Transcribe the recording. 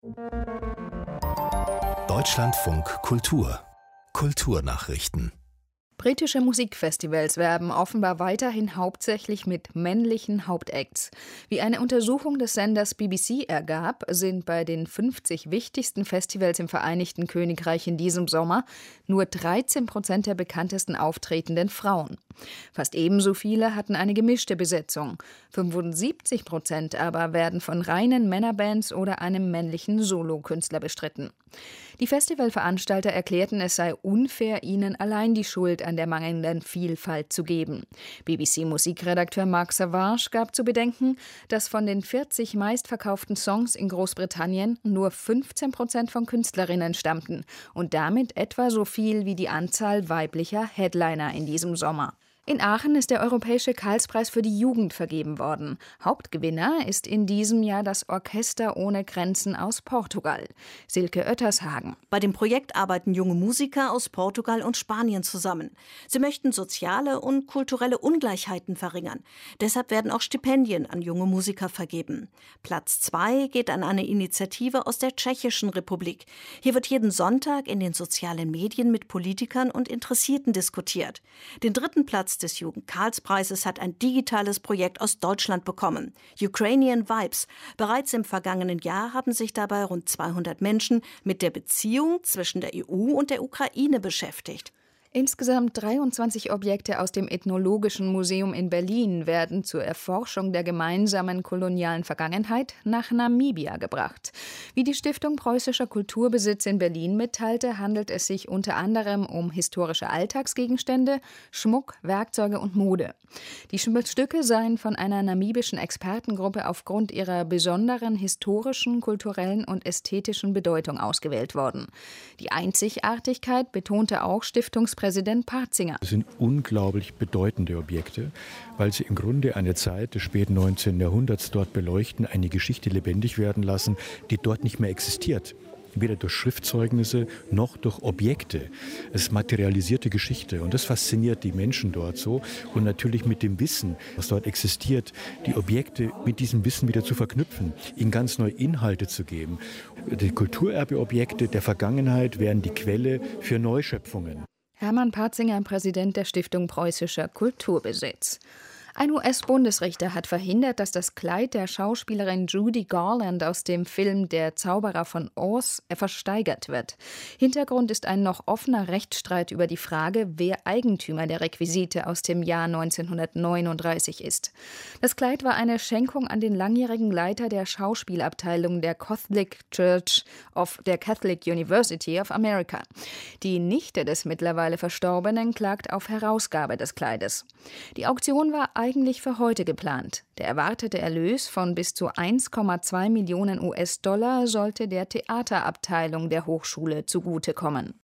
Deutschlandfunk Kultur Kulturnachrichten. Britische Musikfestivals werben offenbar weiterhin hauptsächlich mit männlichen Hauptacts. Wie eine Untersuchung des Senders BBC ergab, sind bei den 50 wichtigsten Festivals im Vereinigten Königreich in diesem Sommer nur 13% der bekanntesten auftretenden Frauen. Fast ebenso viele hatten eine gemischte Besetzung. 75% aber werden von reinen Männerbands oder einem männlichen Solokünstler bestritten. Die Festivalveranstalter erklärten, es sei unfair, ihnen allein die Schuld an der mangelnden Vielfalt zu geben. BBC-Musikredakteur Mark Savage gab zu bedenken, dass von den 40 meistverkauften Songs in Großbritannien nur 15% von Künstlerinnen stammten und damit etwa so viel wie die Anzahl weiblicher Headliner in diesem Sommer. In Aachen ist der Europäische Karlspreis für die Jugend vergeben worden. Hauptgewinner ist in diesem Jahr das Orchester ohne Grenzen aus Portugal. Silke Oettershagen. Bei dem Projekt arbeiten junge Musiker aus Portugal und Spanien zusammen. Sie möchten soziale und kulturelle Ungleichheiten verringern. Deshalb werden auch Stipendien an junge Musiker vergeben. Platz 2 geht an eine Initiative aus der Tschechischen Republik. Hier wird jeden Sonntag in den sozialen Medien mit Politikern und Interessierten diskutiert. Den 3. Platz des Jugend-Karlspreises hat ein digitales Projekt aus Deutschland bekommen. Ukrainian Vibes. Bereits im vergangenen Jahr haben sich dabei rund 200 Menschen mit der Beziehung zwischen der EU und der Ukraine beschäftigt. Insgesamt 23 Objekte aus dem Ethnologischen Museum in Berlin werden zur Erforschung der gemeinsamen kolonialen Vergangenheit nach Namibia gebracht. Wie die Stiftung Preußischer Kulturbesitz in Berlin mitteilte, handelt es sich unter anderem um historische Alltagsgegenstände, Schmuck, Werkzeuge und Mode. Die Stücke seien von einer namibischen Expertengruppe aufgrund ihrer besonderen historischen, kulturellen und ästhetischen Bedeutung ausgewählt worden. Die Einzigartigkeit betonte auch Stiftungspräsident Partzinger. Das sind unglaublich bedeutende Objekte, weil sie im Grunde eine Zeit des späten 19. Jahrhunderts dort beleuchten, eine Geschichte lebendig werden lassen, die dort nicht mehr existiert. Weder durch Schriftzeugnisse noch durch Objekte. Es ist materialisierte Geschichte und das fasziniert die Menschen dort so. Und natürlich mit dem Wissen, was dort existiert, die Objekte mit diesem Wissen wieder zu verknüpfen, ihnen ganz neue Inhalte zu geben. Die Kulturerbeobjekte der Vergangenheit wären die Quelle für Neuschöpfungen. Hermann Partzinger, Präsident der Stiftung Preußischer Kulturbesitz. Ein US-Bundesrichter hat verhindert, dass das Kleid der Schauspielerin Judy Garland aus dem Film Der Zauberer von Oz versteigert wird. Hintergrund ist ein noch offener Rechtsstreit über die Frage, wer Eigentümer der Requisite aus dem Jahr 1939 ist. Das Kleid war eine Schenkung an den langjährigen Leiter der Schauspielabteilung der Catholic Church of der Catholic University of America. Die Nichte des mittlerweile Verstorbenen klagt auf Herausgabe des Kleides. Die Auktion war eigentlich für heute geplant. Der erwartete Erlös von bis zu 1,2 Millionen US-Dollar sollte der Theaterabteilung der Hochschule zugutekommen.